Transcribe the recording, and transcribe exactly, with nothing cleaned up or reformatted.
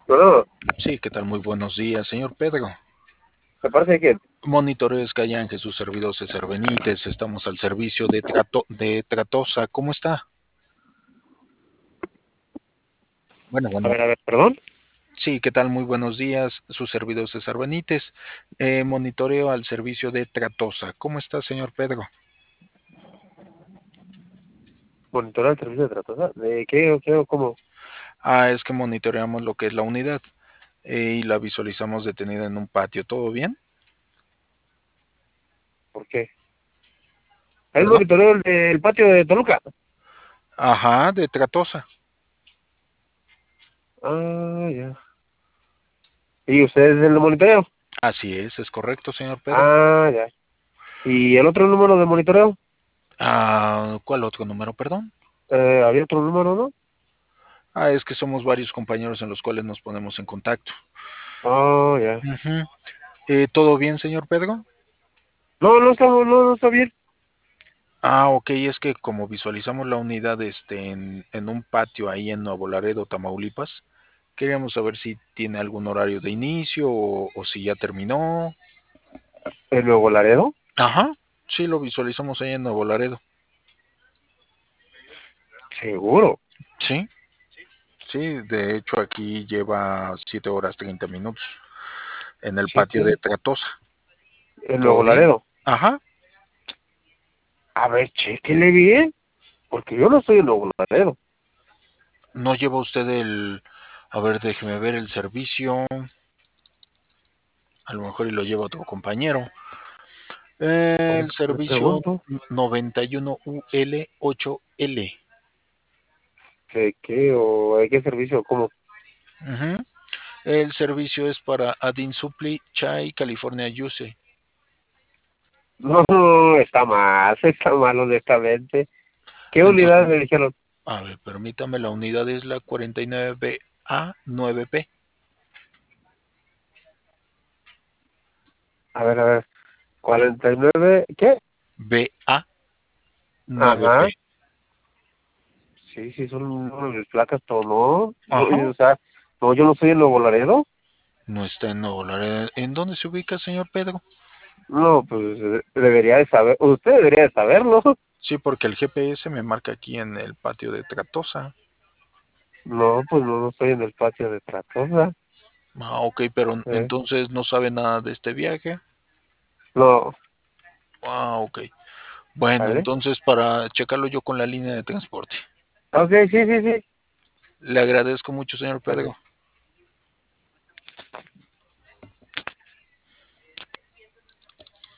No, Sí, ¿qué tal? Muy buenos días, señor Pedro. me parece que, Monitoreo Escallan, Jesús servidor César Benítez. Estamos al servicio de, Trato, de Tratosa. ¿Cómo está? Bueno, a bueno. ver, a ver, perdón. Sí, ¿qué tal? Muy buenos días. Su servidor César Benítez. Eh, monitoreo al servicio de Tratosa. ¿Cómo está, señor Pedro? Monitorear el servicio de tratos. ¿De qué o qué o cómo? Ah, es que monitoreamos lo que es la unidad eh, y la visualizamos detenida en un patio. ¿Todo bien? ¿Por qué? ¿El ¿Perdón? monitoreo del del patio de Toluca? Ajá, de Tratosa. Ah, ya. ¿Y ustedes el monitoreo? Así es, es correcto, señor Pedro. Ah, ya. ¿Y el otro número de monitoreo? Ah, ¿cuál otro número, perdón? Eh, había otro número, ¿no? Ah, es que somos varios compañeros en los cuales nos ponemos en contacto. Ah, ya. Ujú. Eh, ¿todo bien, señor Pedro? No, no está, no, no está bien. Ah, ok, es que como visualizamos la unidad este, en, en un patio ahí en Nuevo Laredo, Tamaulipas, queríamos saber si tiene algún horario de inicio o, o si ya terminó. ¿El Nuevo Laredo? Ajá, sí, lo visualizamos ahí en Nuevo Laredo. Seguro. Sí, sí, de hecho aquí lleva siete horas treinta minutos en el patio de Siete. Tratosa. ¿El ¿Todo Nuevo bien? Laredo? Ajá. A ver, chéquele bien. Porque yo no soy el Nuevo Laredo. ¿No lleva usted el... A ver, déjeme ver el servicio. A lo mejor y lo lleva otro compañero. El Ahorita le servicio pregunto. noventa y uno U L ocho L. ¿Qué, qué o hay qué servicio? ¿Cómo? Ujú. El servicio es para Adin Supply Chai California Juice. No, está mal, está mal honestamente. ¿Qué unidad Entonces, me dijeron? a ver, permítame, la unidad es la cuarenta y nueve B A nueve P. A ver, a ver. Cuarenta y nueve. ¿Qué? B A nueve P. Ajá. Sí, sí, son unas placas, todo, ¿no? No, y, Ajá. o sea, no, yo no soy el Nuevo Laredo. No está en Nuevo Laredo. ¿En dónde se ubica, señor Pedro? No, pues eh, debería de saber, usted debería de saberlo. Sí, porque el G P S me marca aquí en el patio de Tratosa. No, pues no, no estoy en el patio de Tratosa. Ah, ok, pero ¿Eh? entonces no sabe nada de este viaje. No, Ah, ok. Bueno, ¿vale? entonces para checarlo yo con la línea de transporte. Ok, sí, sí, sí. Le agradezco mucho, señor Vale. Pedro.